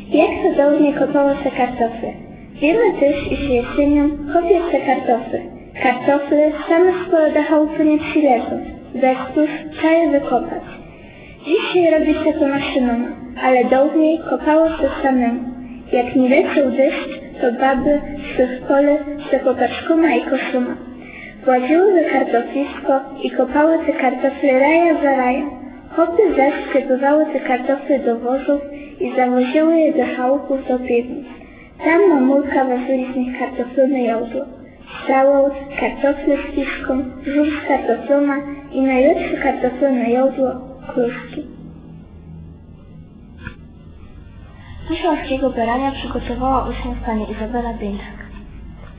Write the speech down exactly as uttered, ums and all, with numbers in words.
jak cudownie kopało se kartofle. Wiemy też, iż jesienią kopie se kartofle. Kartofle same z pola chałupy nie przylezą, zaś cóż trzeba je wykopać. Dzisiaj robi się to maszyną, ale dawniej kopało się samemu. Jak nie leciał deszcz, to baby z tych pole se popaczkoma i koszuma. Właziły we kartoflisko i kopały te kartofle raja za rajem. Chłopy zaś sklepywały te kartofle do wozów i zawoziły je do chałupów do piwnic. Tam mamulka ważyli z nich kartoflone jodło. Strzałą, kartofle z kiszką, żur z kartofloma i najlepsze kartoflone jodło, kluski. Coś łaskiego berania przygotowała uczniów pani Izabela Bieńczak.